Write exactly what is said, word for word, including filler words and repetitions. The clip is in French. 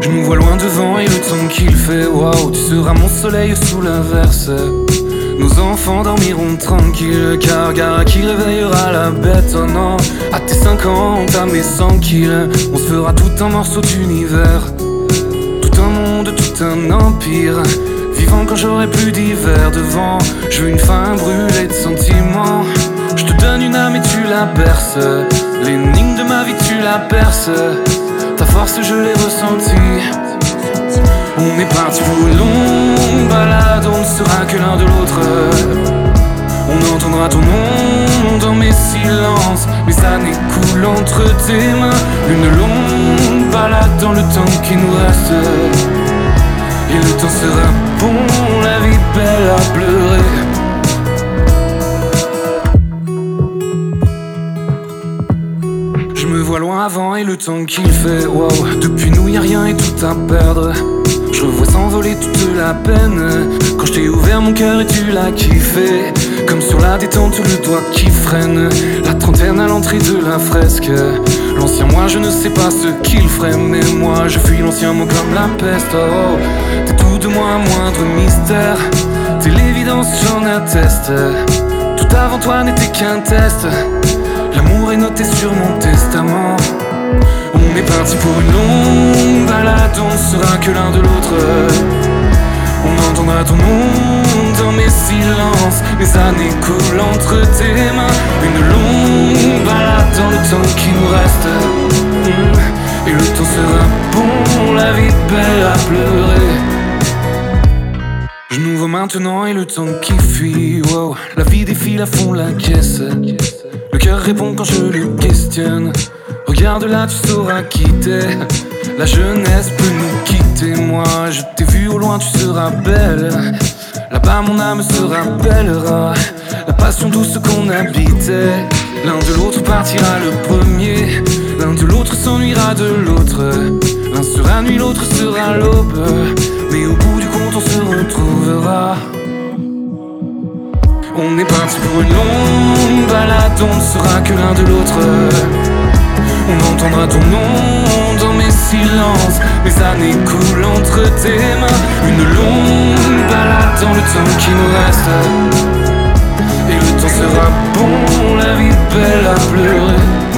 Je nous vois loin devant et le temps qu'il fait, waouh, tu seras mon soleil sous l'inverse. Nos enfants dormiront tranquilles, car gare qui réveillera la bête, oh non. À tes cinquante, à mes cent kills, on se fera tout un morceau d'univers. Tout un monde, tout un empire, vivant quand j'aurai plus d'hiver devant. Je veux une fin brûlée de sentiments. Je te donne une âme et tu la berces. L'énigme de ma vie tu la perces. Ta force je l'ai ressentie. On est parti pour une longue balade, on ne sera que l'un de l'autre. On entendra ton nom dans mes silences. Mes années coulent entre tes mains. Une longue balade dans le temps qui nous reste. Et le temps sera bon, la vie belle à pleurer. Je me vois loin avant et le temps qu'il fait, wow. Depuis nous y'a rien et tout à perdre. Je revois s'envoler toute la peine. Quand je t'ai ouvert mon cœur et tu l'as kiffé. Comme sur la détente le doigt qui freine. La trentaine à l'entrée de la fresque. L'ancien moi je ne sais pas ce qu'il ferait. Mais moi je fuis l'ancien mot comme la peste. Oh, t'es tout de moi moindre mystère. T'es l'évidence j'en atteste. Tout avant toi n'était qu'un test. L'amour est noté sur mon testament. On est parti pour une longue balade, on ne sera que l'un de l'autre. On entendra ton nom dans mes silences. Mes années coulent entre tes mains. Une longue balade dans le temps qui nous reste. Et le temps sera bon, la vie belle à pleurer. Je nous vois maintenant et le temps qui fuit, wow. La vie défile à fond la caisse. Le cœur répond quand je le questionne. Regarde là, tu sauras quitter. La jeunesse peut nous quitter. Moi, je t'ai vu au loin, tu seras belle. Là-bas, mon âme se rappellera la passion douce qu'on habitait. L'un de l'autre partira le premier. L'un de l'autre s'ennuiera de l'autre. L'un sera nuit, l'autre sera l'aube. Mais au bout du compte, on se retrouvera. On est parti pour une longue balade, on ne sera que l'un de l'autre. On entendra ton nom dans mes silences. Mes années coulent entre tes mains. Une longue balade dans le temps qui nous reste. Et le temps sera bon, la vie belle à pleurer.